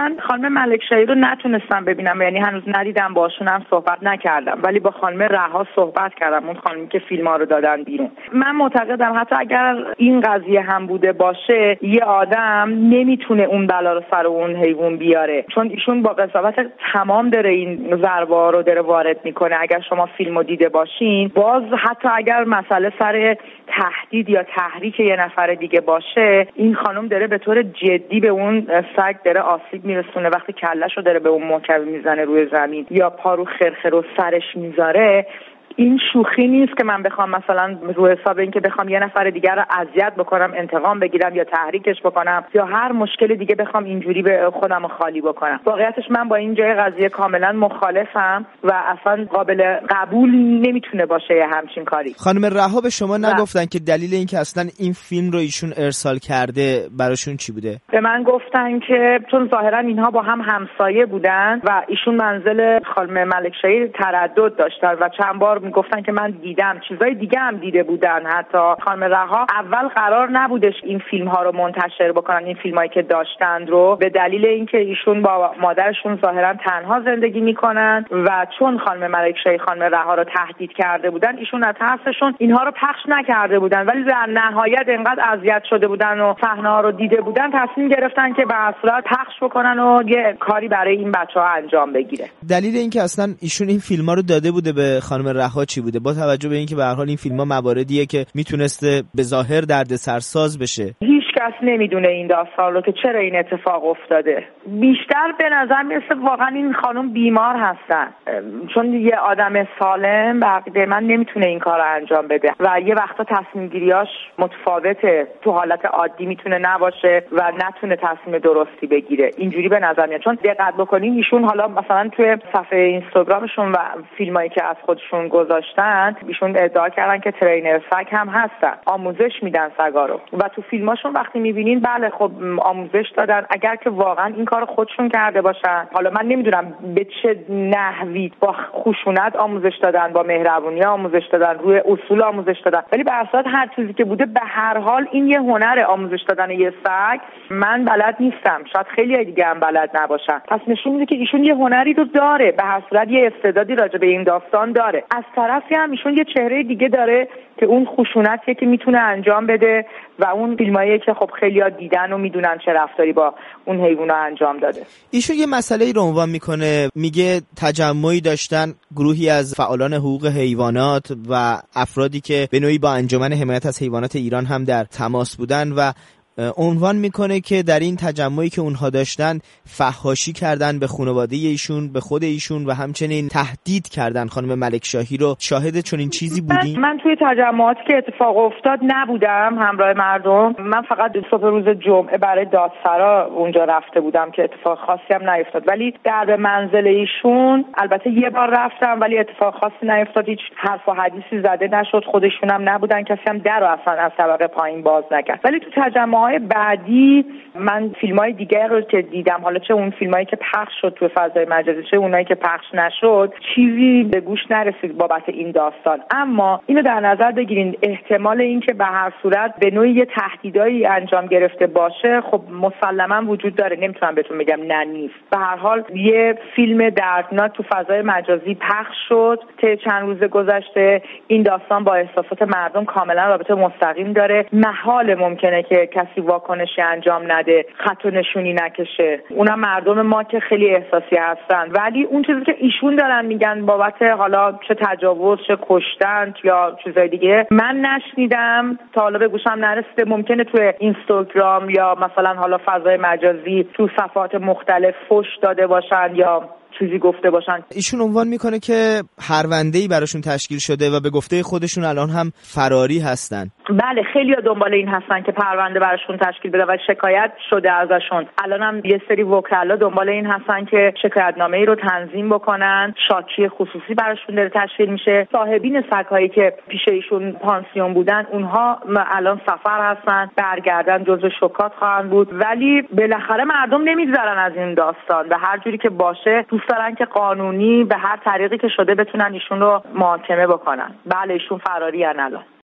من خانم ملکشاهی رو نتونستم ببینم، یعنی هنوز ندیدم، باشون هم صحبت نکردم، ولی با خانم رها صحبت کردم، اون خانمی که فیلم‌ها رو دادن بیرون. من معتقدم حتی اگر این قضیه هم بوده باشه، یه آدم نمیتونه اون بلا رو سر اون حیوان بیاره، چون ایشون با قضاوت تمام داره این ضربه‌ها رو داره وارد میکنه. اگر شما فیلمو دیده باشین، باز حتی اگر مسئله سر تهدید یا تحریک یه نفر دیگه باشه، این خانم داره به طور جدی به اون سگ داره آسیب میرسونه. وقتی کله‌شو داره به اون محکم میزنه روی زمین یا پارو خرخه رو سرش میذاره، این شوخی نیست که من بخوام مثلا رو حساب این که بخوام یه نفر دیگر رو اذیت بکنم، انتقام بگیرم یا تحریکش بکنم یا هر مشکل دیگه بخوام اینجوری به خودم خالی بکنم. واقعیتش من با این جای قضیه کاملا مخالفم و اصلا قابل قبول نمیتونه باشه یه همچین کاری. خانم رها به شما نگفتن که دلیل این که اصلا این فیلم رو ایشون ارسال کرده براشون چی بوده؟ به من گفتن که چون ظاهرا اینها با هم همسایه بودن و ایشون منزل خانم ملکشاهی تردد داشتن و چند بار میگفتن که من دیدم، چیزای دیگه هم دیده بودن. حتی خانم رها اول قرار نبودش این فیلم ها رو منتشر بکنن، این فیلمایی که داشتند رو، به دلیل اینکه ایشون با مادرشون ظاهرا تنها زندگی میکنن و چون خانم ملکشاهی خانم رها رو تهدید کرده بودن، ایشون از ترسشون اینها رو پخش نکرده بودن، ولی در نهایت انقدر اذیت شده بودن و صحنه ها رو دیده بودن، تصمیم گرفتن که به صورت پخش بکنن و یه کاری برای این بچه‌ها انجام بگیره. دلیل اینکه اصلا ایشون این فیلم‌ها رو داده بوده به خانم رها چی بوده؟ با توجه به اینکه به هر حال این فیلم‌ها مواردیه که میتونسته به ظاهر دردسرساز بشه. هیچ کس نمیدونه این داستان رو که چرا این اتفاق افتاده. بیشتر به نظر میرسه واقعا این خانم بیمار هستن، چون یه آدم سالم بقیده من نمیتونه این کار رو انجام بده و یه وقتا تصمیم گیریاش متفاوته، تو حالت عادی میتونه نباشه و نتونه تصمیم درستی بگیره. اینجوری به نظر میاد. چون دقت بکنین ایشون حالا مثلا توی صفحه اینستاگرامشون و فیلمایی که از خودشون گذاشتن، ایشون ادعا کردن که ترینر سگ هم هستن، آموزش میدن سگا رو و تو فیلماشون وقتی میبینین بله خب آموزش دادن. اگر که واقعا این کار خودشون کرده باشن، حالا من نمیدونم به چه نحوی، با خشونت آموزش دادن، با مهربونی آموزش دادن، روی اصول آموزش دادن، ولی به اساس هر چیزی که بوده به هر حال این یه هنر آموزش دادن یه سگ. من بلد نیستم، شاید خیلی دیگه هم بلد نباشن. پس نشون میده که ایشون یه هنری رو داره، به هر صورت یه استعدادی راجع به این داستان داره. از طرفی هم ایشون یه چهره دیگه داره که اون خشونتیه که میتونه انجام بده و اون فیلمایی که خب خیلی‌ها دیدن و میدونن چه رفتاری با اون حیونا انجام داده. ایشون یه مسئله رو عنوان میکنه، میگه تجمعی داشتن گروهی از فعالان حقوق حیوانات و افرادی که به نوعی با انجمن حمایت از حیوانات ایران هم در تماس بودن و عنوان میکنه که در این تجمعی که اونها داشتن فحاشی کردن به خانواده ایشون، به خود ایشون و همچنین تهدید کردن خانم ملکشاهی رو. شاهد چنین چیزی بودین؟ من توی تجمعاتی که اتفاق افتاد نبودم همراه مردم. من فقط صبح روز جمعه برای دادسرا اونجا رفته بودم که اتفاق خاصی هم نیفتاد، ولی در منزل ایشون البته یه بار رفتم ولی اتفاق خاصی نیفتاد، هیچ حرف و حدیثی زده نشد، خودشون هم نبودن، کسی هم در اصلا از طبقه پایین باز نکرد. ولی تو تجمعات بعدی من فیلمای دیگه رو که دیدم، حالا چه اون فیلمایی که پخش شد تو فضای مجازی چه اونایی که پخش نشد، چیزی به گوش نرسید بابت این داستان. اما اینو در نظر بگیرین احتمال این که به هر صورت به نوعی یه تهدیدایی انجام گرفته باشه خب مسلما وجود داره، نمیتونم بهتون بگم نه نیست. به هر حال یه فیلم دردناک تو فضای مجازی پخش شد که چند روز گذشته. این داستان با احساسات مردم کاملا رابطه مستقیم داره. محال ممکنه که کسی واکنشی انجام نده، خط و نشونی نکشه، اونم مردم ما که خیلی احساسی هستن. ولی اون چیزی که ایشون دارن میگن بابت حالا چه تجاوز چه کشتن یا چیزای دیگه من نشنیدم، تا حالا به گوشم نرسیده. ممکنه توی اینستاگرام یا مثلا حالا فضای مجازی تو صفحات مختلف فحش داده باشن یا چیزی گفته باشن. ایشون عنوان میکنه که پرونده‌ای براشون تشکیل شده و به گفته خودشون الان هم فراری هستن. بله خیلی‌ها دنبال این هستن که پرونده براشون تشکیل بده و شکایت شده ازشون. الان هم یه سری وکلا دنبال این هستن که شکایتنامه‌ای رو تنظیم بکنن، شاکی خصوصی براشون داره تشکیل میشه. صاحبین سگ‌هایی که پیش ایشون پانسیون بودن اونها الان سفر هستن، برگردن جزو شکات خواهند بود. ولی بالاخره مردم نمیگذرن از این داستان و هر جوری که باشه دوست دارن که قانونی به هر طریقی که شده بتونن ایشون رو محاکمه بکنن. بله ایشون فراری ان الان.